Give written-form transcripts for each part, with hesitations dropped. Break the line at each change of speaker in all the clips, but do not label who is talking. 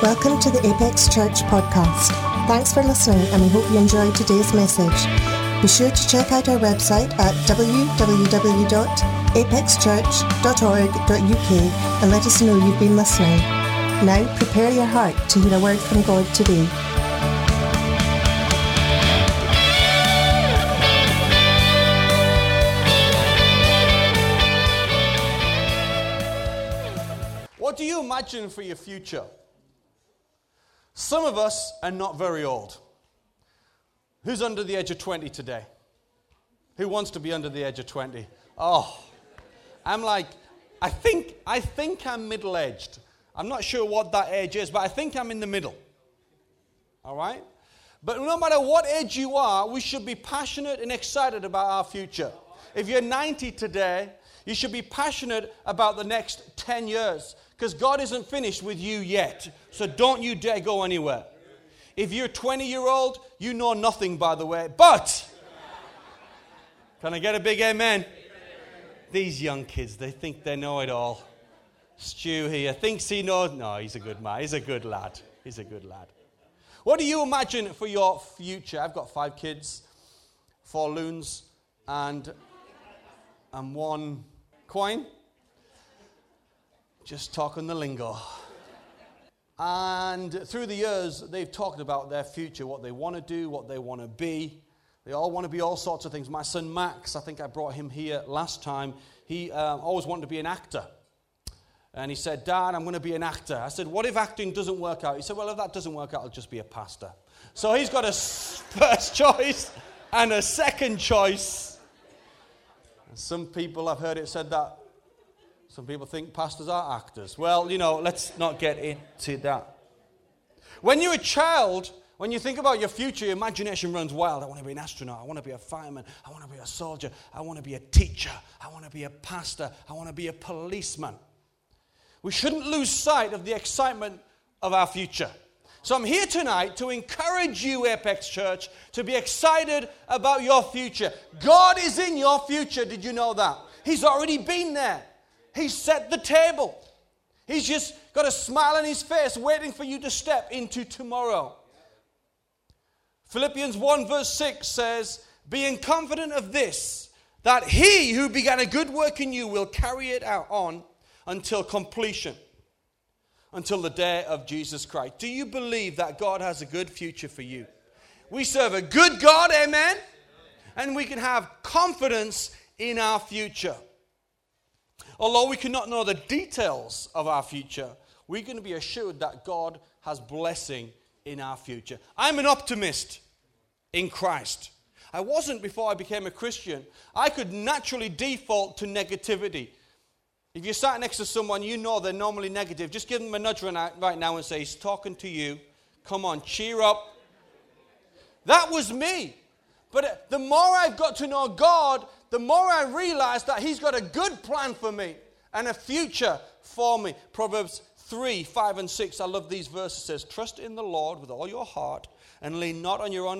Welcome to the Apex Church podcast. Thanks for listening, and we hope you enjoyed today's message. Be sure to check out our website at www.apexchurch.org.uk and let us know you've been listening. Now prepare your heart to hear a word from God today.
What do you imagine for your future? Some of us are not very old. Who's under the age of 20 today? Who wants to be under the age of 20? Oh, I'm like, I think I'm middle-aged. I'm not sure what that age is, but I think I'm in the middle. All right? But no matter what age you are, we should be passionate and excited about our future. If you're 90 today, you should be passionate about the next 10 years. Because God isn't finished with you yet. So don't you dare go anywhere. If you're a 20-year-old, you know nothing, by the way. But, can I get a big amen? These young kids, they think they know it all. Stu here thinks he knows. No, he's a good man. He's a good lad. He's a good lad. What do you imagine for your future? I've got 5 kids, 4 loons, and 1 coin. Just talking the lingo. And through the years, they've talked about their future, what they want to do, what they want to be. They all want to be all sorts of things. My son Max, I think I brought him here last time, he always wanted to be an actor. And he said, Dad, I'm going to be an actor. I said, what if acting doesn't work out? He said, well, if that doesn't work out, I'll just be a pastor. So he's got a first choice and a second choice. And some people, I've heard it said that some people think pastors are actors. Well, let's not get into that. When you're a child, when you think about your future, your imagination runs wild. I want to be an astronaut. I want to be a fireman. I want to be a soldier. I want to be a teacher. I want to be a pastor. I want to be a policeman. We shouldn't lose sight of the excitement of our future. So I'm here tonight to encourage you, Apex Church, to be excited about your future. God is in your future. Did you know that? He's already been there. He's set the table. He's just got a smile on his face waiting for you to step into tomorrow. Philippians 1 verse 6 says, being confident of this, that he who began a good work in you will carry it out on until completion, until the day of Jesus Christ. Do you believe that God has a good future for you? We serve a good God, amen? And we can have confidence in our future. Although we cannot know the details of our future, we're going to be assured that God has blessing in our future. I'm an optimist in Christ. I wasn't before I became a Christian. I could naturally default to negativity. If you sat next to someone you know they're normally negative, just give them a nudge right now and say, he's talking to you. Come on, cheer up. That was me. But the more I've got to know God, the more I realize that he's got a good plan for me and a future for me. Proverbs 3, 5 and 6. I love these verses. It says, trust in the Lord with all your heart and lean not on your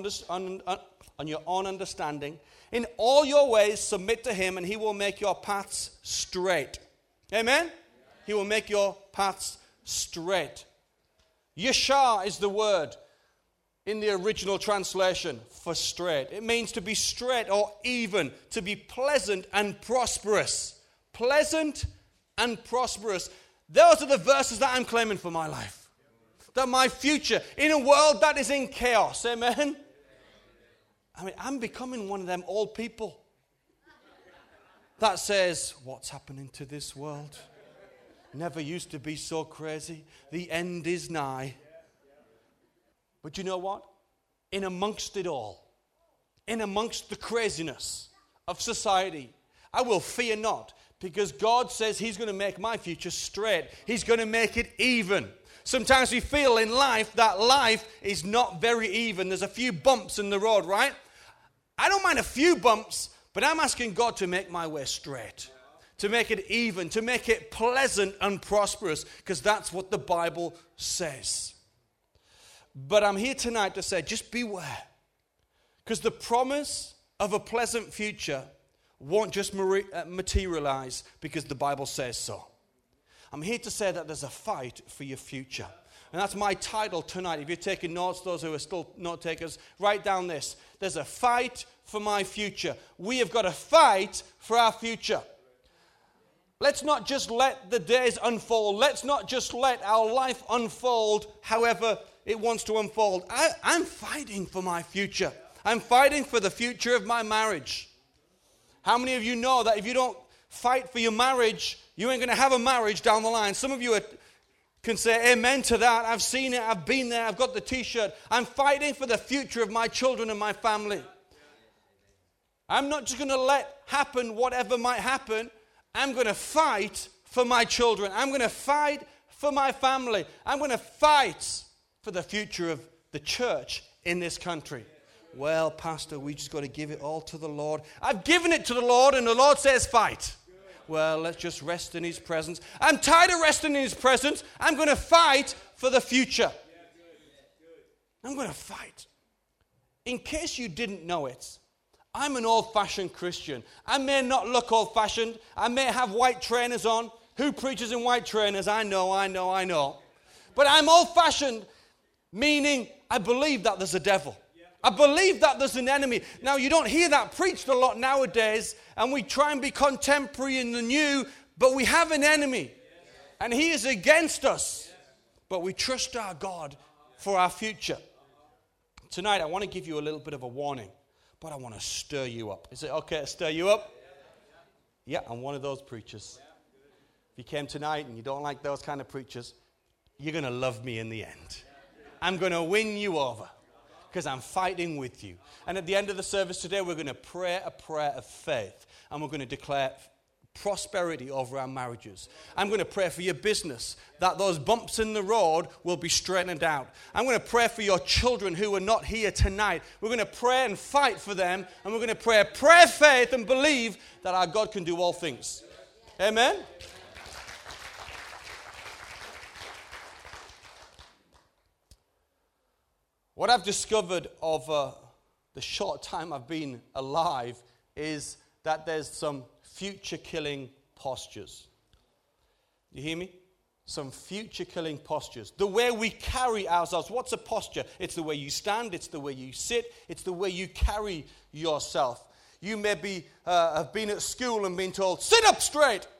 own understanding. In all your ways submit to him and he will make your paths straight. Amen? He will make your paths straight. Yeshar is the word in the original translation for straight. It means to be straight or even, to be pleasant and prosperous. Pleasant and prosperous. Those are the verses that I'm claiming for my life. That my future, in a world that is in chaos, amen? I'm becoming one of them old people that says, what's happening to this world? Never used to be so crazy. The end is nigh. But you know what? In amongst it all, in amongst the craziness of society, I will fear not, because God says he's going to make my future straight. He's going to make it even. Sometimes we feel in life that life is not very even. There's a few bumps in the road, right? I don't mind a few bumps, but I'm asking God to make my way straight, to make it even, to make it pleasant and prosperous, because that's what the Bible says. But I'm here tonight to say, just beware. Because the promise of a pleasant future won't just materialize because the Bible says so. I'm here to say that there's a fight for your future. And that's my title tonight. If you're taking notes, those who are still note takers, write down this. There's a fight for my future. We have got to fight for our future. Let's not just let the days unfold. Let's not just let our life unfold however it wants to unfold. I'm fighting for my future. I'm fighting for the future of my marriage. How many of you know that if you don't fight for your marriage, you ain't going to have a marriage down the line? Some of you can say amen to that. I've seen it. I've been there. I've got the t-shirt. I'm fighting for the future of my children and my family. I'm not just going to let happen whatever might happen. I'm going to fight for my children. I'm going to fight for my family. I'm going to fight for the future of the church in this country. Well, Pastor, we just got to give it all to the Lord. I've given it to the Lord, and the Lord says fight. Well, let's just rest in His presence. I'm tired of resting in His presence. I'm going to fight for the future. I'm going to fight. In case you didn't know it, I'm an old-fashioned Christian. I may not look old-fashioned. I may have white trainers on. Who preaches in white trainers? I know. But I'm old-fashioned, meaning I believe that there's a devil. I believe that there's an enemy. Now, you don't hear that preached a lot nowadays, and we try and be contemporary in the new, but we have an enemy, and he is against us. But we trust our God for our future. Tonight, I want to give you a little bit of a warning, but I want to stir you up. Is it okay to stir you up? Yeah, I'm one of those preachers. If you came tonight and you don't like those kind of preachers, you're going to love me in the end. I'm going to win you over, because I'm fighting with you. And at the end of the service today, we're going to pray a prayer of faith. And we're going to declare prosperity over our marriages. I'm going to pray for your business, that those bumps in the road will be straightened out. I'm going to pray for your children who are not here tonight. We're going to pray and fight for them. And we're going to pray faith and believe that our God can do all things. Amen? What I've discovered over the short time I've been alive is that there's some future-killing postures. You hear me? Some future-killing postures. The way we carry ourselves. What's a posture? It's the way you stand. It's the way you sit. It's the way you carry yourself. You may have been at school and been told, sit up straight.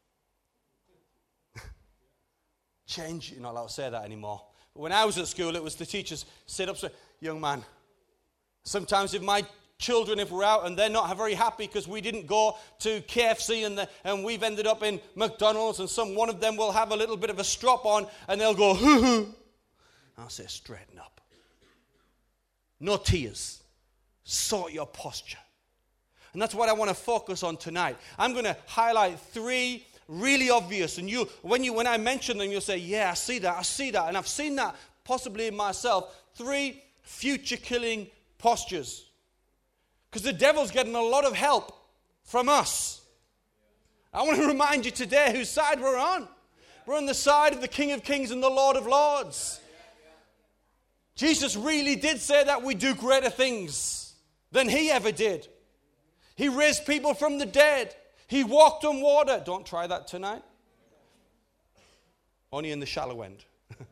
Change. You're not allowed to say that anymore. When I was at school, it was the teachers, sit up straight. Young man, sometimes if my children, if we're out and they're not very happy because we didn't go to KFC and we've ended up in McDonald's, and one of them will have a little bit of a strop on and they'll go, hoo-hoo. I'll say, straighten up. No tears. Sort your posture. And that's what I want to focus on tonight. I'm going to highlight 3 really obvious, and when I mention them, you'll say, yeah, I see that, and I've seen that possibly in myself. 3 future-killing postures. Because the devil's getting a lot of help from us. I want to remind you today whose side we're on. We're on the side of the King of Kings and the Lord of Lords. Jesus really did say that we do greater things than He ever did. He raised people from the dead. He walked on water. Don't try that tonight. Only in the shallow end.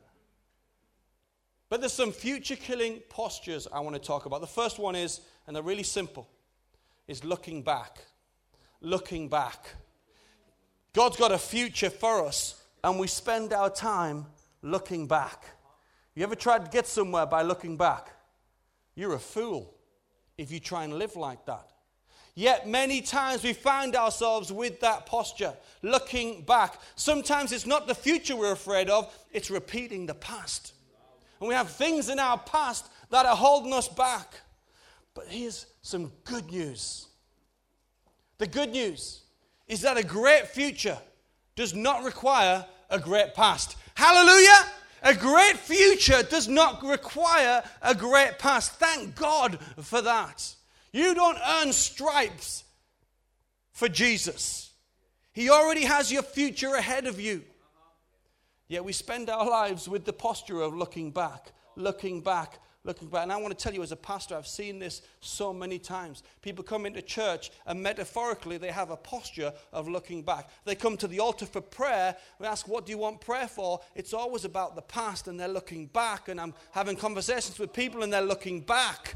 But there's some future-killing postures I want to talk about. The first one is, and they're really simple, is looking back. Looking back. God's got a future for us, and we spend our time looking back. You ever tried to get somewhere by looking back? You're a fool if you try and live like that. Yet many times we find ourselves with that posture, looking back. Sometimes it's not the future we're afraid of, it's repeating the past. And we have things in our past that are holding us back. But here's some good news. The good news is that a great future does not require a great past. Hallelujah! A great future does not require a great past. Thank God for that. You don't earn stripes for Jesus. He already has your future ahead of you. Yet we spend our lives with the posture of looking back, looking back, looking back. And I want to tell you, as a pastor, I've seen this so many times. People come into church and metaphorically they have a posture of looking back. They come to the altar for prayer. We ask, what do you want prayer for? It's always about the past and they're looking back. And I'm having conversations with people and they're looking back.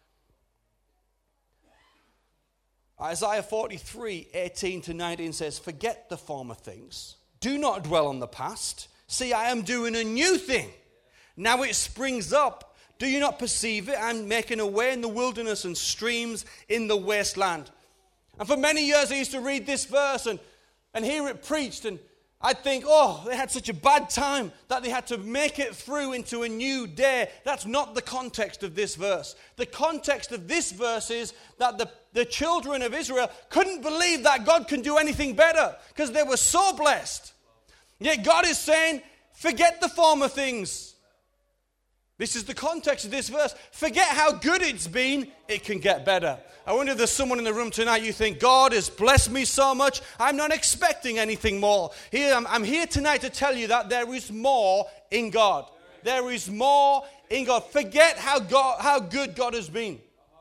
Isaiah 43, 18 to 19 says, forget the former things. Do not dwell on the past. See, I am doing a new thing. Now it springs up. Do you not perceive it? I'm making a way in the wilderness and streams in the wasteland. And for many years I used to read this verse and hear it preached, and I'd think, oh, they had such a bad time that they had to make it through into a new day. That's not the context of this verse. The context of this verse is that the children of Israel couldn't believe that God can do anything better because they were so blessed. Yet God is saying, forget the former things. This is the context of this verse. Forget how good it's been, it can get better. I wonder if there's someone in the room tonight, you think, God has blessed me so much, I'm not expecting anything more. I'm here tonight to tell you that there is more in God. There is more in God. Forget how good God has been.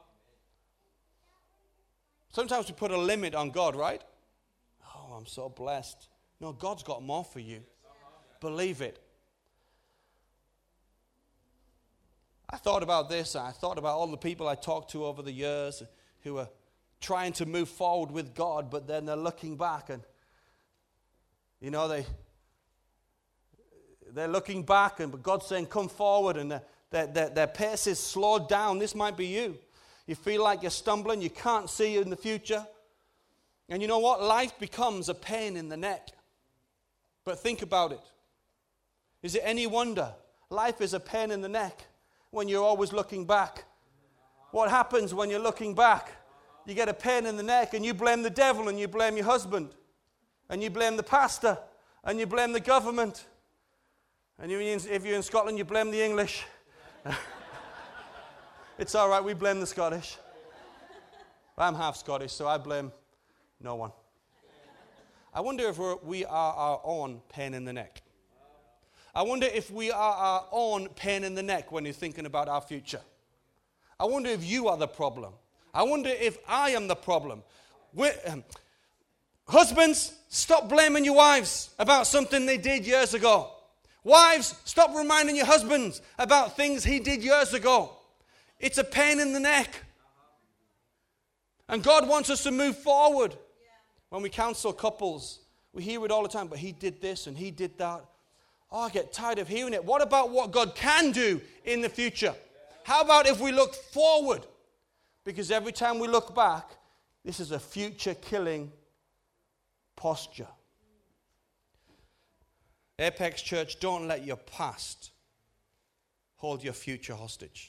Sometimes we put a limit on God, right? Oh, I'm so blessed. No, God's got more for you. Believe it. I thought about this. I thought about all the people I talked to over the years who are trying to move forward with God, but then they're looking back and, you know, they're looking back, but God's saying, come forward, and their pace is slowed down. This might be you. You feel like you're stumbling. You can't see in the future. And you know what? Life becomes a pain in the neck. But think about it. Is it any wonder? Life is a pain in the neck when you're always looking back. What happens when you're looking back? You get a pain in the neck and you blame the devil and you blame your husband and you blame the pastor and you blame the government. And if you're in Scotland, you blame the English. It's all right, we blame the Scottish. I'm half Scottish, so I blame no one. I wonder if we are our own pain in the neck. I wonder if we are our own pain in the neck when you're thinking about our future. I wonder if you are the problem. I wonder if I am the problem. Husbands, stop blaming your wives about something they did years ago. Wives, stop reminding your husbands about things he did years ago. It's a pain in the neck. And God wants us to move forward. When we counsel couples, we hear it all the time, but he did this and he did that. Oh, I get tired of hearing it. What about what God can do in the future? How about if we look forward? Because every time we look back, this is a future-killing posture. Apex Church, don't let your past hold your future hostage.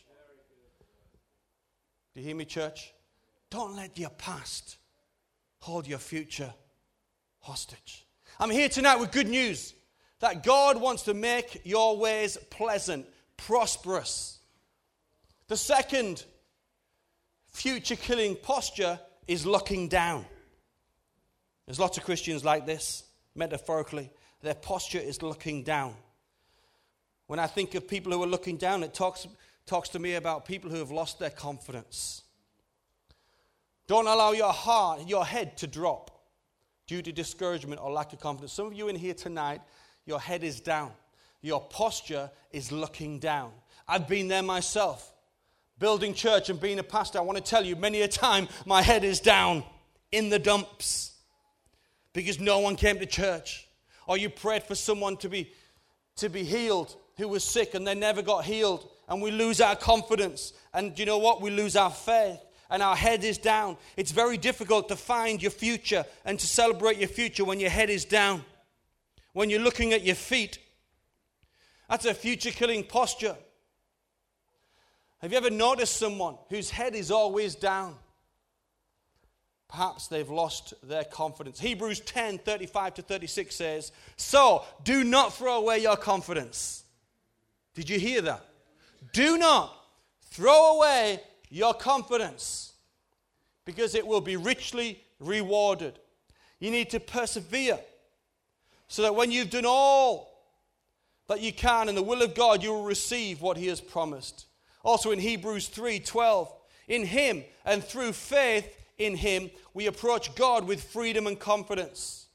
Do you hear me, church? Don't let your past hold your future hostage. I'm here tonight with good news. That God wants to make your ways pleasant, prosperous. The second future-killing posture is looking down. There's lots of Christians like this, metaphorically. Their posture is looking down. When I think of people who are looking down, it talks to me about people who have lost their confidence. Don't allow your head to drop due to discouragement or lack of confidence. Some of you in here tonight, your head is down. Your posture is looking down. I've been there myself. Building church and being a pastor, I want to tell you, many a time my head is down in the dumps because no one came to church. Or you prayed for someone to be healed who was sick and they never got healed. And we lose our confidence. And you know what? We lose our faith. And our head is down. It's very difficult to find your future and to celebrate your future when your head is down. When you're looking at your feet. That's a future-killing posture. Have you ever noticed someone whose head is always down? Perhaps they've lost their confidence. Hebrews 10:35-36 says, so do not throw away your confidence. Did you hear that? Do not throw away your confidence, because it will be richly rewarded. You need to persevere so that when you've done all that you can in the will of God, you will receive what he has promised. Also in Hebrews 3:12, in him and through faith in him, we approach God with freedom and confidence.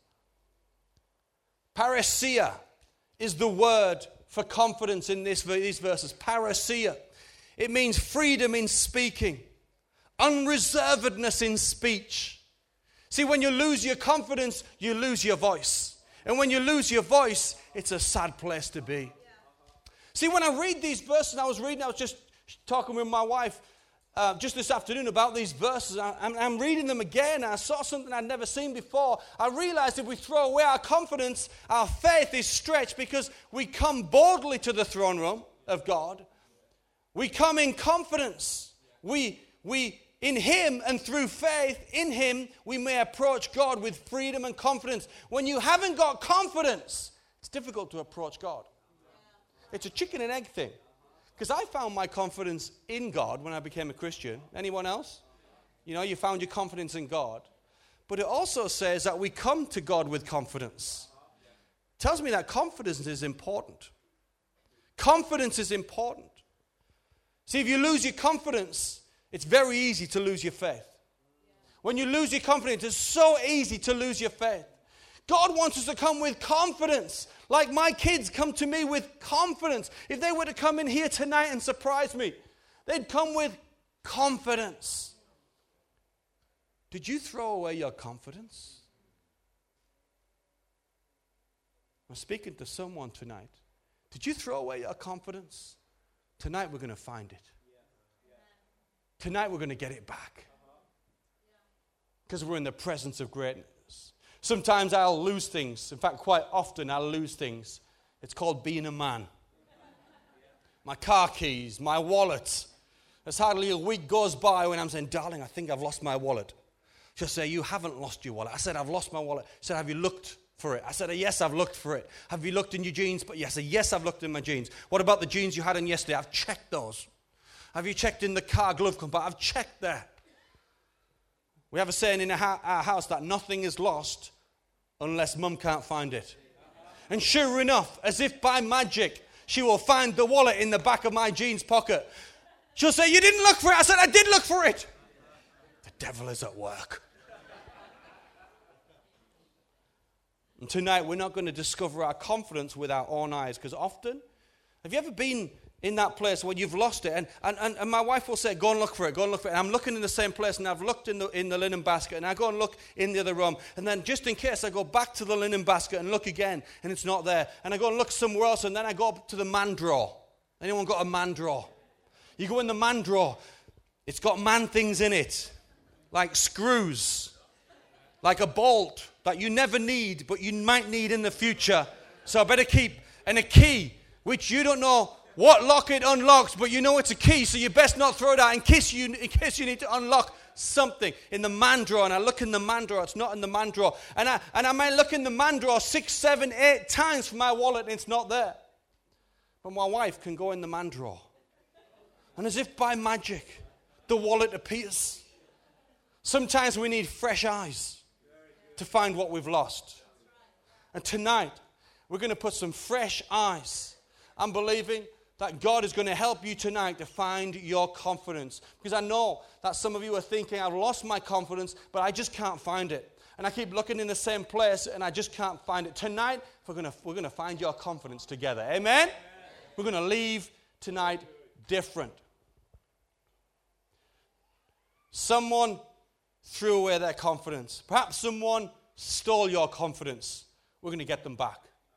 Parousia is the word for confidence in these verses. Parousia. It means freedom in speaking, unreservedness in speech. See, when you lose your confidence, you lose your voice. And when you lose your voice, it's a sad place to be. See, when I read these verses, I was just talking with my wife just this afternoon about these verses. I'm reading them again. I saw something I'd never seen before. I realized if we throw away our confidence, our faith is stretched because we come boldly to the throne room of God. We come in confidence. We in him and through faith in him, we may approach God with freedom and confidence. When you haven't got confidence, it's difficult to approach God. It's a chicken and egg thing. Because I found my confidence in God when I became a Christian. Anyone else? You know, you found your confidence in God. But it also says that we come to God with confidence. It tells me that confidence is important. Confidence is important. See, if you lose your confidence, it's very easy to lose your faith. When you lose your confidence, it's so easy to lose your faith. God wants us to come with confidence. Like my kids come to me with confidence. If they were to come in here tonight and surprise me, they'd come with confidence. Did you throw away your confidence? I'm speaking to someone tonight. Did you throw away your confidence? Tonight we're going to find it. Tonight we're going to get it back. Because we're in the presence of greatness. Sometimes I'll lose things. In fact, quite often I'll lose things. It's called being a man. My car keys, my wallet. There's hardly a week goes by when I'm saying, darling, I think I've lost my wallet. She'll say, you haven't lost your wallet. I said, I've lost my wallet. She said, have you looked for it? I said, yes, I've looked for it. Have you looked in your jeans? But yes, I've looked in my jeans. What about the jeans you had on yesterday? I've checked those. Have you checked in the car glove compartment? I've checked there. We have a saying in our house that nothing is lost unless mum can't find it. And sure enough, as if by magic, she will find the wallet in the back of my jeans pocket. She'll say, you didn't look for it. I said, I did look for it. The devil is at work. And tonight, we're not going to discover our confidence with our own eyes. Because often, have you ever been in that place where you've lost it? And my wife will say, go and look for it, go and look for it. And I'm looking in the same place, and I've looked in the linen basket, and I go and look in the other room. And then just in case, I go back to the linen basket and look again, and it's not there. And I go and look somewhere else, and then I go up to the man drawer. Anyone got a man drawer? You go in the man drawer. It's got man things in it, like screws, like a bolt that you never need, but you might need in the future. So I better keep, and a key, which you don't know what lock it unlocks, but you know it's a key, so you best not throw it out in case you need to unlock something in the man drawer. And I look in the man drawer, it's not in the man drawer. And I might look in the man drawer 6, 7, 8 times for my wallet, and it's not there. But my wife can go in the man drawer. And as if by magic, the wallet appears. Sometimes we need fresh eyes to find what we've lost. And tonight, we're going to put some fresh eyes. I'm believing that God is going to help you tonight to find your confidence. Because I know that some of you are thinking, I've lost my confidence, but I just can't find it. And I keep looking in the same place, and I just can't find it. Tonight, we're going to find your confidence together. Amen? We're going to leave tonight different. Someone threw away their confidence. Perhaps someone stole your confidence. We're going to get them back.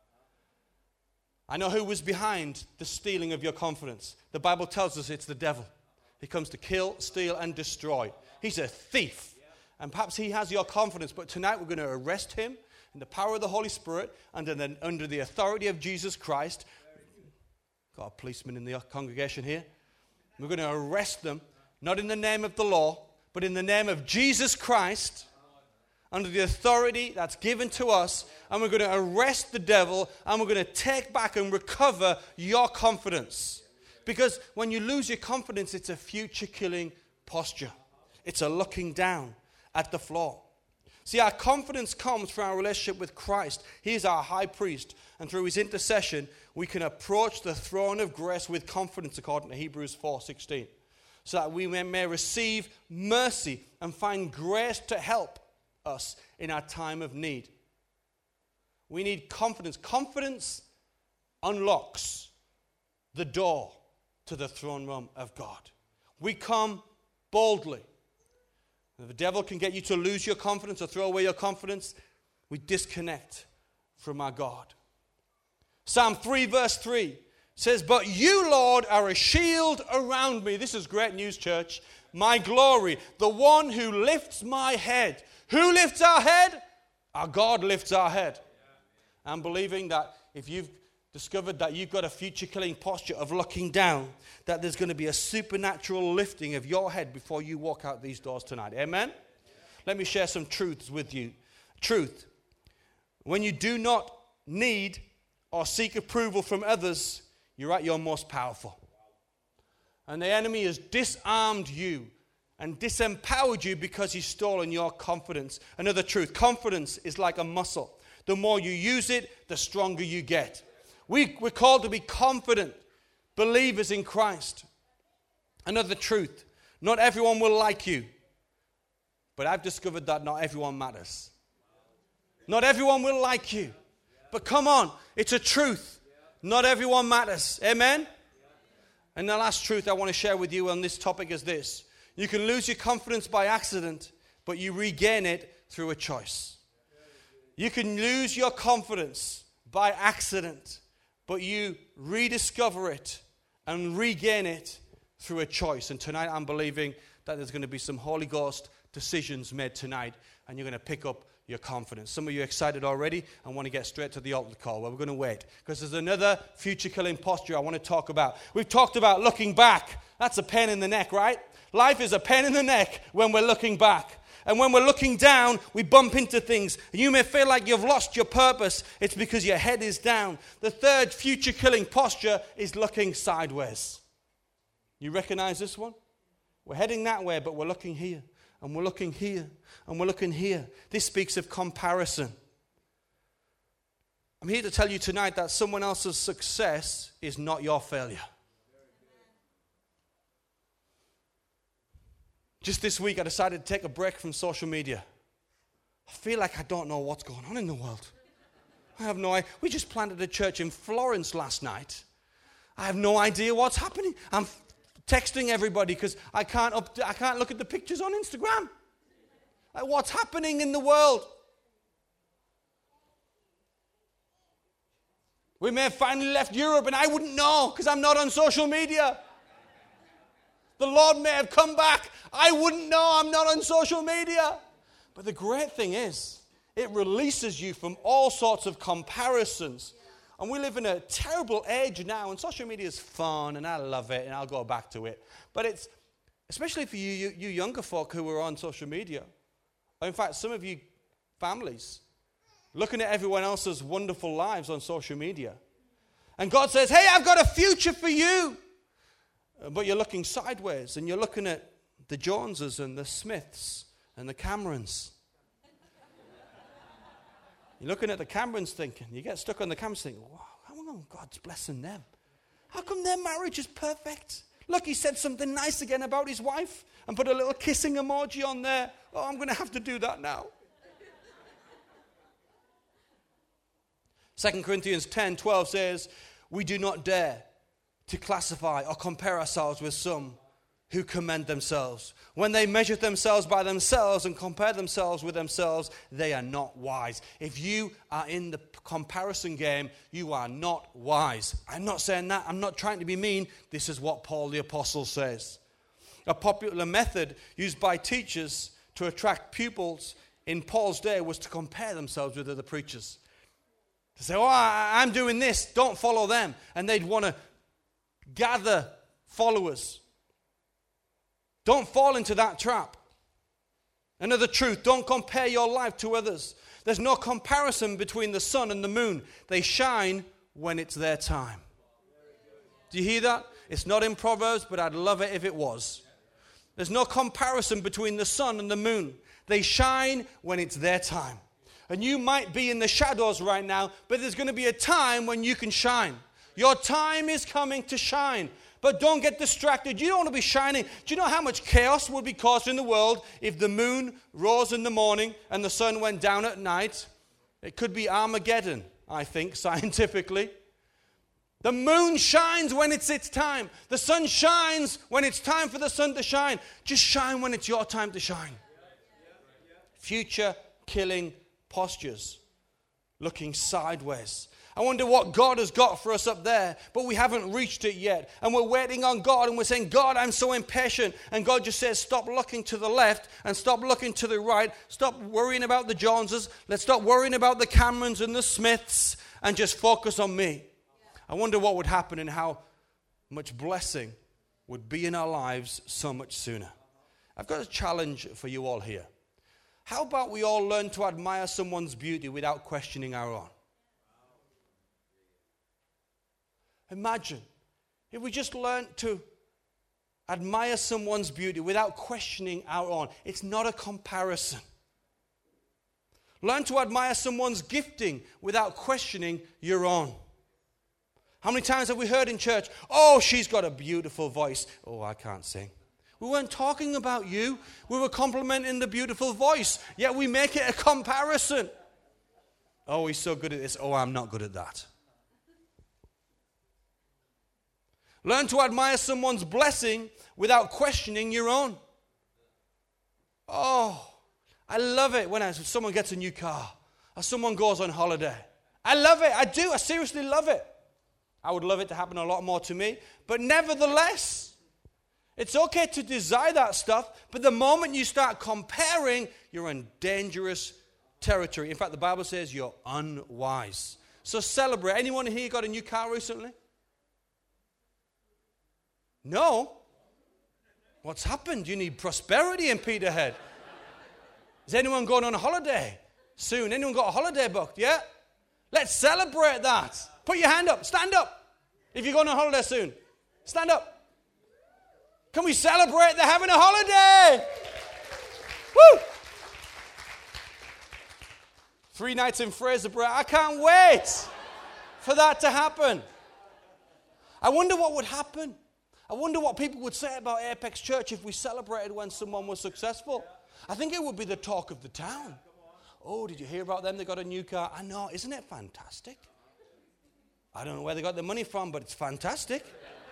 I know who was behind the stealing of your confidence. The Bible tells us it's the devil. He comes to kill, steal, and destroy. He's a thief. And perhaps he has your confidence, but tonight we're going to arrest him in the power of the Holy Spirit and then under the authority of Jesus Christ. Got a policeman in the congregation here. We're going to arrest them, not in the name of the law, but in the name of Jesus Christ, under the authority that's given to us, and we're going to arrest the devil, and we're going to take back and recover your confidence. Because when you lose your confidence, it's a future-killing posture. It's a looking down at the floor. See, our confidence comes from our relationship with Christ. He is our high priest, and through his intercession, we can approach the throne of grace with confidence, according to Hebrews 4:16, so that we may receive mercy and find grace to help us in our time of need. We need confidence. Confidence unlocks the door to the throne room of God. We come boldly. If the devil can get you to lose your confidence or throw away your confidence, we disconnect from our God. Psalm 3 verse 3 says, "But you, Lord, are a shield around me." This is great news, church. "My glory, the one who lifts my head." Who lifts our head? Our God lifts our head. I'm believing that if you've discovered that you've got a future-killing posture of looking down, that there's going to be a supernatural lifting of your head before you walk out these doors tonight. Amen? Let me share some truths with you. Truth. When you do not need or seek approval from others, you're at your most powerful. And the enemy has disarmed you and disempowered you because he's stolen your confidence. Another truth. Confidence is like a muscle. The more you use it, the stronger you get. We're called to be confident believers in Christ. Another truth. Not everyone will like you. But I've discovered that not everyone matters. Not everyone will like you. But come on, it's a truth. Not everyone matters. Amen? And the last truth I want to share with you on this topic is this. You can lose your confidence by accident, but you regain it through a choice. You can lose your confidence by accident, but you rediscover it and regain it through a choice. And tonight I'm believing that there's going to be some Holy Ghost decisions made tonight, and you're going to pick up your confidence. Some of you are excited already and want to get straight to the altar call. Well, we're going to wait, because there's another future-killing posture I want to talk about. We've talked about looking back. That's a pain in the neck, right? Life is a pain in the neck when we're looking back. And when we're looking down, we bump into things. You may feel like you've lost your purpose. It's because your head is down. The third future-killing posture is looking sideways. You recognize this one? We're heading that way, but we're looking here, and we're looking here, and we're looking here. This speaks of comparison. I'm here to tell you tonight that someone else's success is not your failure. Just this week, I decided to take a break from social media. I feel like I don't know what's going on in the world. I have no idea. We just planted a church in Florence last night. I have no idea what's happening. I'm texting everybody because I can't look at the pictures on Instagram. Like, what's happening in the world? We may have finally left Europe and I wouldn't know because I'm not on social media. The Lord may have come back. I wouldn't know. I'm not on social media. But the great thing is, it releases you from all sorts of comparisons. And we live in a terrible age now, and social media is fun, and I love it, and I'll go back to it. But it's, especially for you younger folk who are on social media, or in fact, some of you families, looking at everyone else's wonderful lives on social media. And God says, hey, I've got a future for you. But you're looking sideways, and you're looking at the Joneses and the Smiths and the Camerons. You're looking at the Camerons thinking, you get stuck on the Camerons thinking, wow, how come God's blessing them? How come their marriage is perfect? Look, he said something nice again about his wife and put a little kissing emoji on there. Oh, I'm going to have to do that now. 2 Corinthians 10:12 says, we do not dare to classify or compare ourselves with some who commend themselves. When they measure themselves by themselves and compare themselves with themselves, they are not wise. If you are in the comparison game, you are not wise. I'm not saying that. I'm not trying to be mean. This is what Paul the Apostle says. A popular method used by teachers to attract pupils in Paul's day was to compare themselves with other preachers. To say, oh, I'm doing this, don't follow them. And they'd want to gather followers. Don't fall into that trap. Another truth, don't compare your life to others. There's no comparison between the sun and the moon. They shine when it's their time. Do you hear that? It's not in Proverbs, but I'd love it if it was. There's no comparison between the sun and the moon. They shine when it's their time. And you might be in the shadows right now, but there's going to be a time when you can shine. Your time is coming to shine. But don't get distracted. You don't want to be shining. Do you know how much chaos would be caused in the world if the moon rose in the morning and the sun went down at night? It could be Armageddon, I think, scientifically. The moon shines when it's its time. The sun shines when it's time for the sun to shine. Just shine when it's your time to shine. Future-killing postures, looking sideways. I wonder what God has got for us up there, but we haven't reached it yet. And we're waiting on God, and we're saying, God, I'm so impatient. And God just says, stop looking to the left and stop looking to the right. Stop worrying about the Joneses. Let's stop worrying about the Camerons and the Smiths and just focus on me. I wonder what would happen and how much blessing would be in our lives so much sooner. I've got a challenge for you all here. How about we all learn to admire someone's beauty without questioning our own? Imagine if we just learned to admire someone's beauty without questioning our own. It's not a comparison. Learn to admire someone's gifting without questioning your own. How many times have we heard in church, oh, she's got a beautiful voice. Oh, I can't sing. We weren't talking about you. We were complimenting the beautiful voice. Yet we make it a comparison. Oh, he's so good at this. Oh, I'm not good at that. Learn to admire someone's blessing without questioning your own. Oh, I love it when someone gets a new car or someone goes on holiday. I love it. I do. I seriously love it. I would love it to happen a lot more to me. But nevertheless, it's okay to desire that stuff. But the moment you start comparing, you're in dangerous territory. In fact, the Bible says you're unwise. So celebrate. Anyone here got a new car recently? No. What's happened? You need prosperity in Peterhead. Is anyone going on a holiday soon? Anyone got a holiday booked? Yeah? Let's celebrate that. Put your hand up. Stand up. If you're going on holiday soon. Stand up. Can we celebrate they're having a holiday? Woo! 3 nights in Fraserburgh. I can't wait for that to happen. I wonder what would happen. I wonder what people would say about Apex Church if we celebrated when someone was successful. I think it would be the talk of the town. Oh, did you hear about them? They got a new car. I know. Isn't it fantastic? I don't know where they got the money from, but it's fantastic.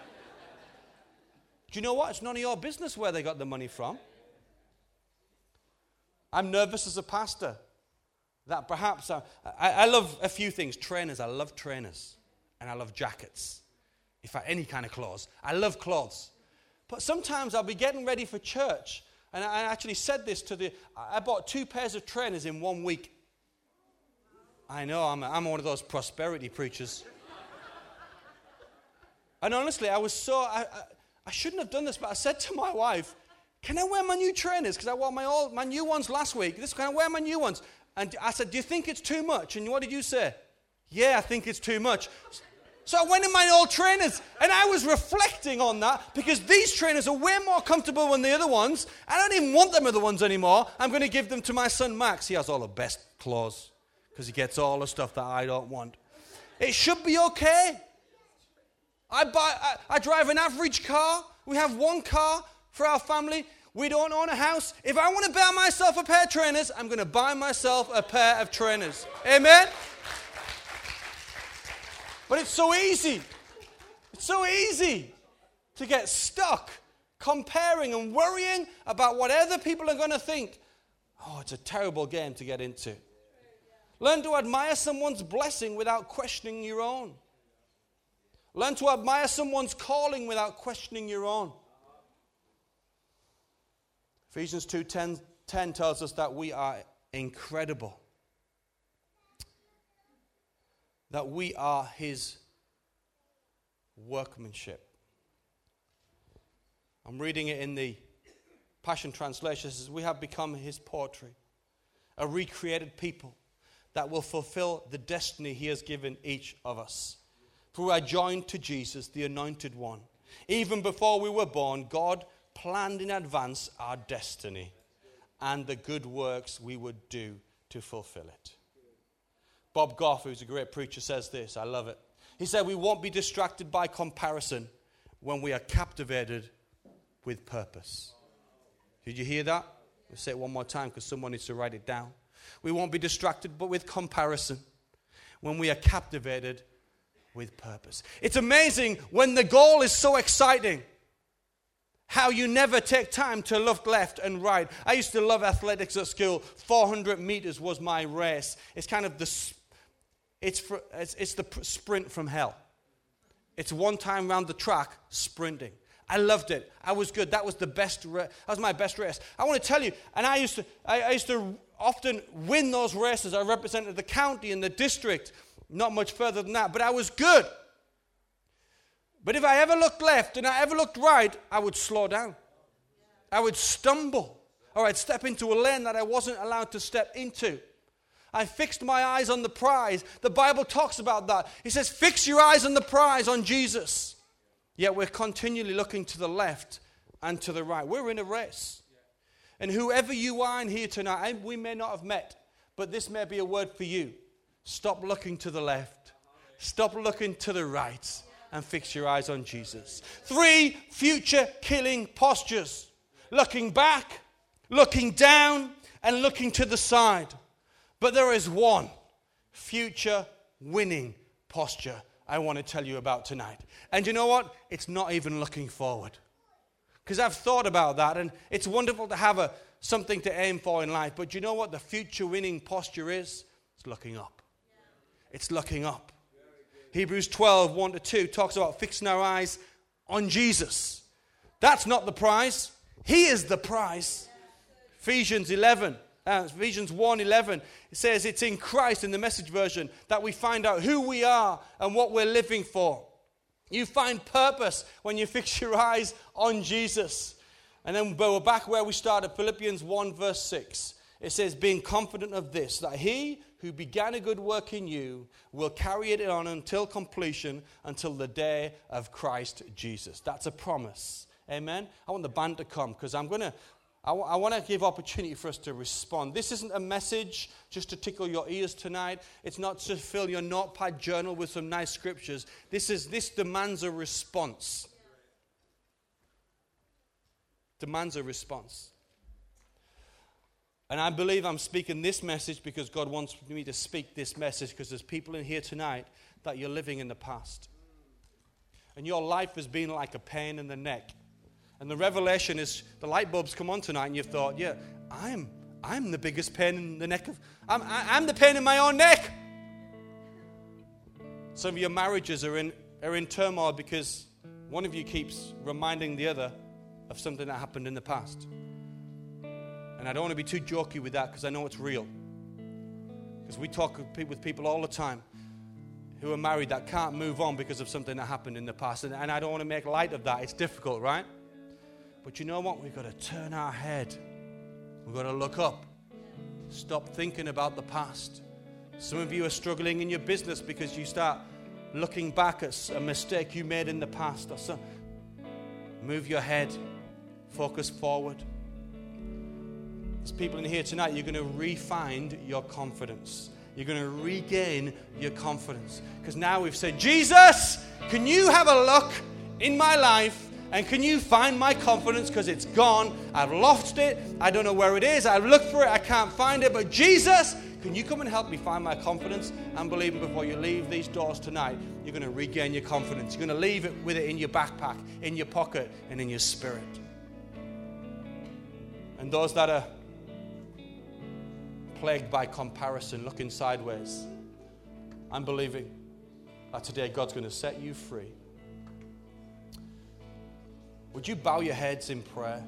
Do you know what? It's none of your business where they got the money from. I'm nervous as a pastor that perhaps I love a few things. Trainers. I love trainers. And I love jackets. In fact, any kind of clothes. I love clothes. But sometimes I'll be getting ready for church. And I actually said this I bought 2 pairs of trainers in 1 week. I know, I'm one of those prosperity preachers. And honestly, I shouldn't have done this, but I said to my wife, can I wear my new trainers? Because I wore my new ones last week. Can I wear my new ones? And I said, do you think it's too much? And what did you say? Yeah, I think it's too much. So I went in my old trainers, and I was reflecting on that because these trainers are way more comfortable than the other ones. I don't even want them other ones anymore. I'm going to give them to my son Max. He has all the best clothes because he gets all the stuff that I don't want. It should be okay. I drive an average car. We have 1 car for our family. We don't own a house. If I want to buy myself a pair of trainers, I'm going to buy myself a pair of trainers. Amen? But it's so easy. It's so easy to get stuck comparing and worrying about what other people are going to think. Oh, it's a terrible game to get into. Learn to admire someone's blessing without questioning your own. Learn to admire someone's calling without questioning your own. Ephesians 2:10 tells us that we are incredible. That we are his workmanship. I'm reading it in the Passion Translation. It says, we have become his poetry, a recreated people that will fulfill the destiny he has given each of us. For we are joined to Jesus, the Anointed One. Even before we were born, God planned in advance our destiny. and the good works we would do to fulfill it. Bob Goff, who's a great preacher, says this. I love it. He said, we won't be distracted by comparison when we are captivated with purpose. Did you hear that? I'll say it one more time because someone needs to write it down. We won't be distracted but with comparison when we are captivated with purpose. It's amazing when the goal is so exciting, how you never take time to look left and right. I used to love athletics at school. 400 meters was my race. It's kind of the sprint from hell. It's one time round the track sprinting. I loved it. I was good. That was the best. That was my best race. I want to tell you, and I used to often win those races. I represented the county and the district, not much further than that, but I was good. But if I ever looked left and I ever looked right, I would slow down. I would stumble, or I'd step into a lane that I wasn't allowed to step into. I fixed my eyes on the prize. The Bible talks about that. It says, fix your eyes on the prize, on Jesus. Yet we're continually looking to the left and to the right. We're in a race. And whoever you are in here tonight, we may not have met, but this may be a word for you. Stop looking to the left. Stop looking to the right. And fix your eyes on Jesus. 3 future-killing postures. Looking back, looking down, and looking to the side. But there is one future-winning posture I want to tell you about tonight. And you know what? It's not even looking forward. Because I've thought about that, and it's wonderful to have something to aim for in life. But you know what the future-winning posture is? It's looking up. It's looking up. Hebrews 12, 1-2 talks about fixing our eyes on Jesus. That's not the prize. He is the prize. Ephesians 1:11, it says it's in Christ, in the Message version, that we find out who we are and what we're living for. You find purpose when you fix your eyes on Jesus. And then we're back where we started, Philippians 1 verse 6. It says, being confident of this, that he who began a good work in you will carry it on until completion, until the day of Christ Jesus. That's a promise. Amen? I want the band to come because I want to give opportunity for us to respond. This isn't a message just to tickle your ears tonight. It's not to fill your notepad journal with some nice scriptures. This demands a response. Demands a response. And I believe I'm speaking this message because God wants me to speak this message, because there's people in here tonight that you're living in the past. And your life has been like a pain in the neck. And the revelation is, the light bulbs come on tonight and you've thought, yeah, I'm the biggest pain in the neck. I'm the pain in my own neck. Some of your marriages are in turmoil because one of you keeps reminding the other of something that happened in the past. And I don't want to be too jokey with that because I know it's real. Because we talk with people all the time who are married that can't move on because of something that happened in the past. And I don't want to make light of that. It's difficult, right? But you know what? We've got to turn our head. We've got to look up. Stop thinking about the past. Some of you are struggling in your business because you start looking back at a mistake you made in the past. Move your head. Focus forward. There's people in here tonight, you're going to re-find your confidence. You're going to regain your confidence. Because now we've said, Jesus, can you have a look in my life and can you find my confidence, because it's gone. I've lost it. I don't know where it is. I've looked for it. I can't find it. But Jesus, can you come and help me find my confidence? I'm believing before you leave these doors tonight, you're going to regain your confidence. You're going to leave it with it in your backpack, in your pocket, and in your spirit. And those that are plagued by comparison, looking sideways, I'm believing that today God's going to set you free. Would you bow your heads in prayer?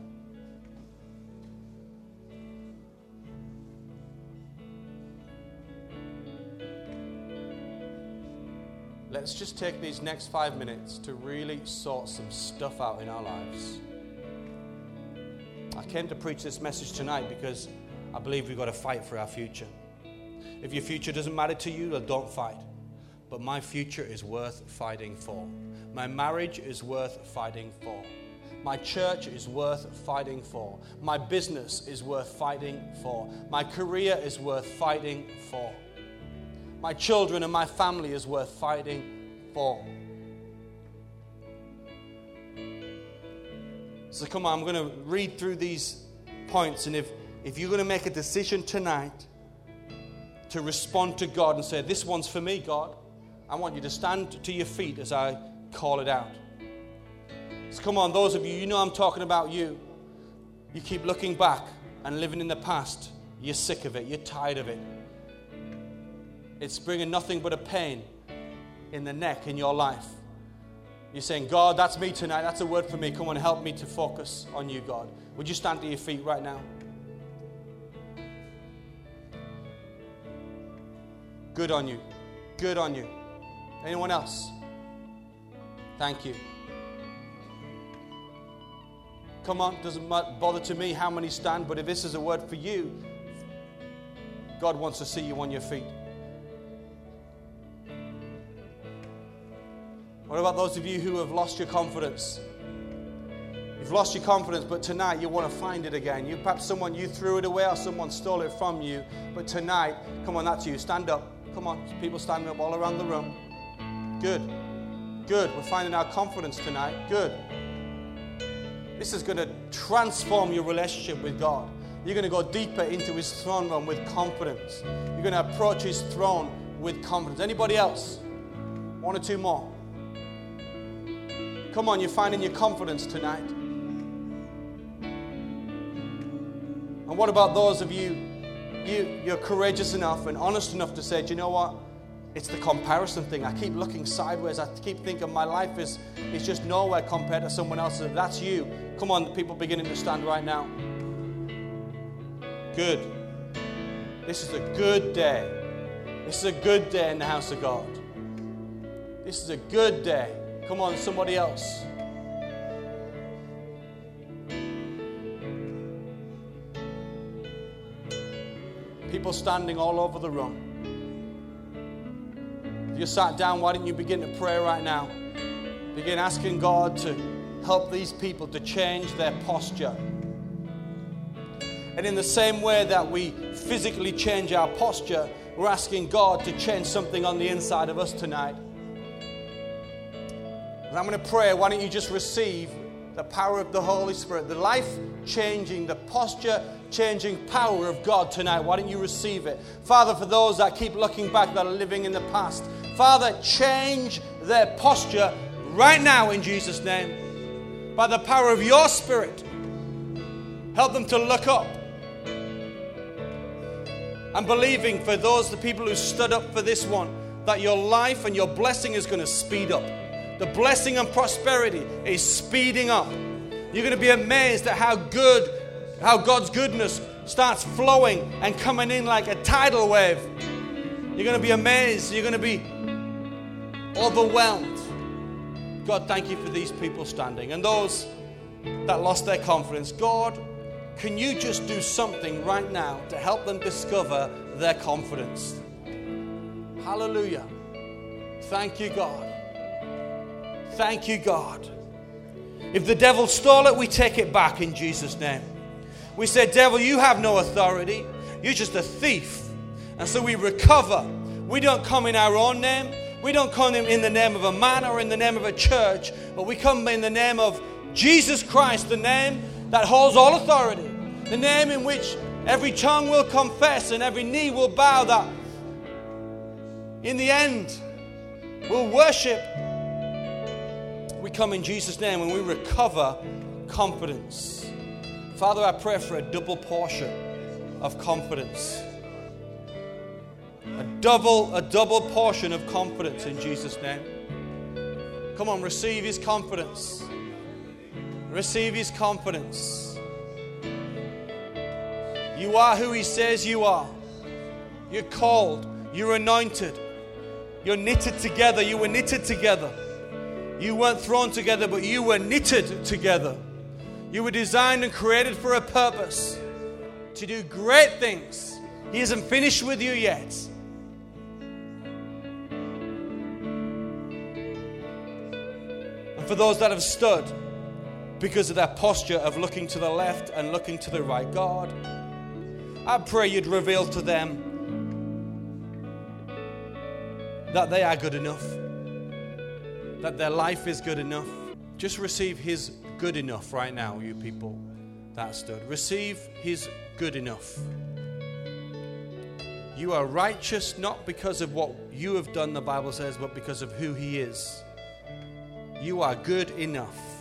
Let's just take these next 5 minutes to really sort some stuff out in our lives. I came to preach this message tonight because I believe we've got to fight for our future. If your future doesn't matter to you, then don't fight. But my future is worth fighting for. My marriage is worth fighting for. My church is worth fighting for. My business is worth fighting for. My career is worth fighting for. My children and my family is worth fighting for. So come on, I'm going to read through these points. And if you're going to make a decision tonight to respond to God and say, this one's for me, God, I want you to stand to your feet as I call it out. So come on, those of you, you know I'm talking about you. You keep looking back and living in the past. You're sick of it. You're tired of it. It's bringing nothing but a pain in the neck in your life. You're saying, God, that's me tonight. That's a word for me. Come on, help me to focus on you, God. Would you stand to your feet right now? Good on you. Good on you. Anyone else? Thank you. Come on, doesn't bother to me how many stand, but if this is a word for you, God wants to see you on your feet. What about those of you who have lost your confidence? You've lost your confidence, but tonight you want to find it again. Perhaps someone, you threw it away or someone stole it from you, but tonight, come on, that's you. Stand up. Come on, people standing up all around the room. Good. Good. We're finding our confidence tonight. Good. This is going to transform your relationship with God. You're going to go deeper into His throne room with confidence. You're going to approach His throne with confidence. Anybody else? One or two more. Come on, you're finding your confidence tonight. And what about those of you, you're courageous enough and honest enough to say, do you know what? It's the comparison thing. I keep looking sideways. I keep thinking my life is just nowhere compared to someone else's. If that's you, come on, people beginning to stand right now. Good. This is a good day. This is a good day in the house of God. This is a good day. Come on, somebody else. People standing all over the room. If you're sat down, why don't you begin to pray right now? Begin asking God to help these people to change their posture. And in the same way that we physically change our posture, we're asking God to change something on the inside of us tonight. And I'm going to pray. Why don't you just receive the power of the Holy Spirit, the life-changing, the posture-changing power of God tonight. Why don't you receive it? Father, for those that keep looking back, that are living in the past, Father, change their posture right now in Jesus' name. By the power of your Spirit, help them to look up. I'm believing for the people who stood up for this one, that your life and your blessing is going to speed up. The blessing and prosperity is speeding up. You're going to be amazed at how God's goodness starts flowing and coming in like a tidal wave. You're going to be amazed. You're going to be overwhelmed. God, thank you for these people standing. And those that lost their confidence, God, can you just do something right now to help them discover their confidence? Hallelujah. Thank you, God. Thank you, God. If the devil stole it, we take it back in Jesus' name. We say, devil, you have no authority. You're just a thief. And so we recover. We don't come in our own name. We don't come in the name of a man or in the name of a church, but we come in the name of Jesus Christ, the name that holds all authority, the name in which every tongue will confess and every knee will bow, that in the end we'll worship. We come in Jesus' name and we recover confidence. Father, I pray for a double portion of confidence. A double portion of confidence in Jesus' name. Come on, receive His confidence. Receive His confidence. You are who He says you are. You're called. You're anointed. You're knitted together. You were knitted together. You weren't thrown together, but you were knitted together. You were designed and created for a purpose, to do great things. He isn't finished with you yet. And for those that have stood, because of their posture of looking to the left and looking to the right. God, I pray you'd reveal to them that they are good enough, that their life is good enough. Just receive his good enough right now, you people that stood. Receive his good enough. You are righteous not because of what you have done, the Bible says, but because of who he is. You are good enough.